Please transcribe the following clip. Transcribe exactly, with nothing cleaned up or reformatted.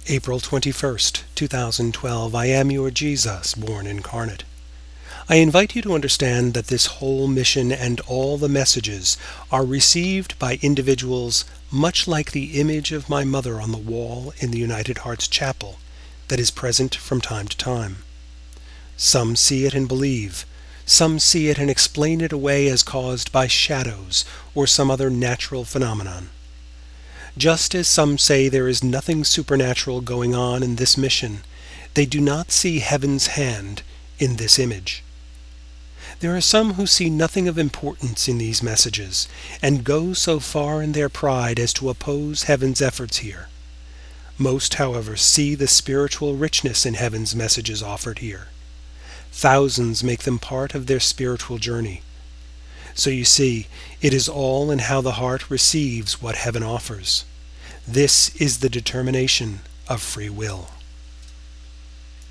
April twenty-first, two thousand twelve. I am your Jesus, born incarnate. I invite you to understand that this whole mission and all the messages are received by individuals much like the image of my mother on the wall in the United Hearts Chapel that is present from time to time. Some see it and believe. Some see it and explain it away as caused by shadows or some other natural phenomenon. Just as some say there is nothing supernatural going on in this mission, they do not see heaven's hand in this image. There are some who see nothing of importance in these messages, and go so far in their pride as to oppose heaven's efforts here. Most, however, see the spiritual richness in heaven's messages offered here. Thousands make them part of their spiritual journey. So you see, it is all in how the heart receives what heaven offers. This is the determination of free will.